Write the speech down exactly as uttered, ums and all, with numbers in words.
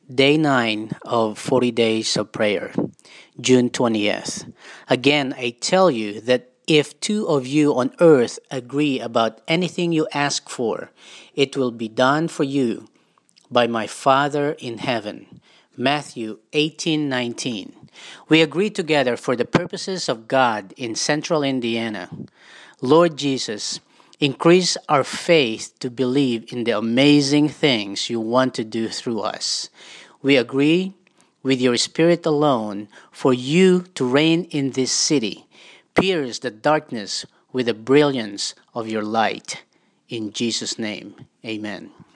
Day nine of forty Days of Prayer, June twentieth. Again, I tell you that if two of you on earth agree about anything you ask for, it will be done for you by my Father in heaven. Matthew eighteen nineteen. We agree together for the purposes of God in central Indiana. Lord Jesus, increase our faith to believe in the amazing things you want to do through us. We agree with your Spirit alone for you to reign in this city. Pierce the darkness with the brilliance of your light. In Jesus' name, amen.